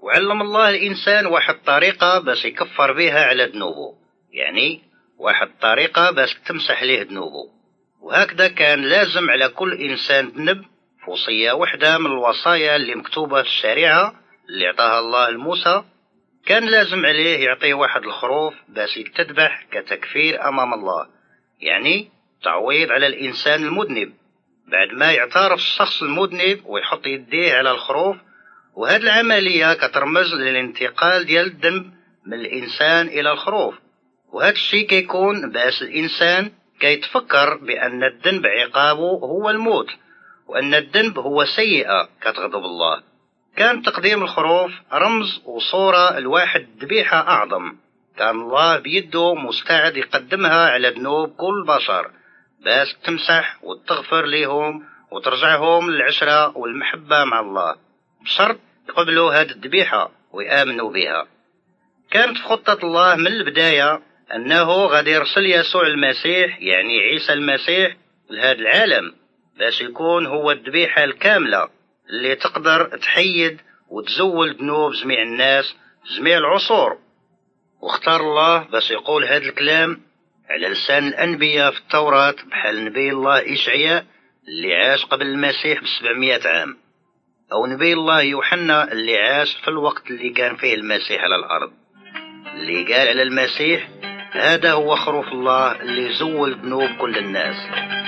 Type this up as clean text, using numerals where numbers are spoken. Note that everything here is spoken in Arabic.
وعلم الله الإنسان واحد طريقة باش يكفر بها على ذنوبه، يعني واحد طريقة باش تمسح ليه ذنوبه. وهكذا كان لازم على كل إنسان ذنب وصية وحدة من الوصايا اللي مكتوبة في الشريعة اللي اعطاها الله لموسى، كان لازم عليه يعطيه واحد الخروف باش يتذبح كتكفير أمام الله، يعني تعويض على الإنسان المذنب بعد ما يعترف الشخص المذنب ويحط يديه على الخروف. وهذه العملية كترمز للانتقال ديال الذنب من الإنسان إلى الخروف. وهذا الشيء كيكون باش الإنسان كيتفكر بأن الذنب عقابه هو الموت، وأن الذنب هو سيئة كتغضب الله. كان تقديم الخروف رمز وصورة لواحد ذبيحة أعظم، كان الله بيده مستعد يقدمها على ذنوب كل بشر باش تمسح وتغفر لهم وترجعهم للعشرة والمحبة مع الله، بشرط يقبلوا هذه الذبيحة ويآمنوا بها. كانت في خطة الله من البداية أنه غادي يرسل يسوع المسيح، يعني عيسى المسيح، لهذا العالم باش يكون هو الذبيحة الكاملة اللي تقدر تحيد وتزول ذنوب جميع الناس جميع العصور. واختار الله باش يقول هذا الكلام على لسان الأنبياء في التوراة، بحال نبي الله إشعياء اللي عاش قبل المسيح ب700 عام، أو نبي الله يوحنا اللي عاش في الوقت اللي كان فيه المسيح على الأرض، اللي قال على المسيح: هذا هو خروف الله اللي زول ذنوب كل الناس.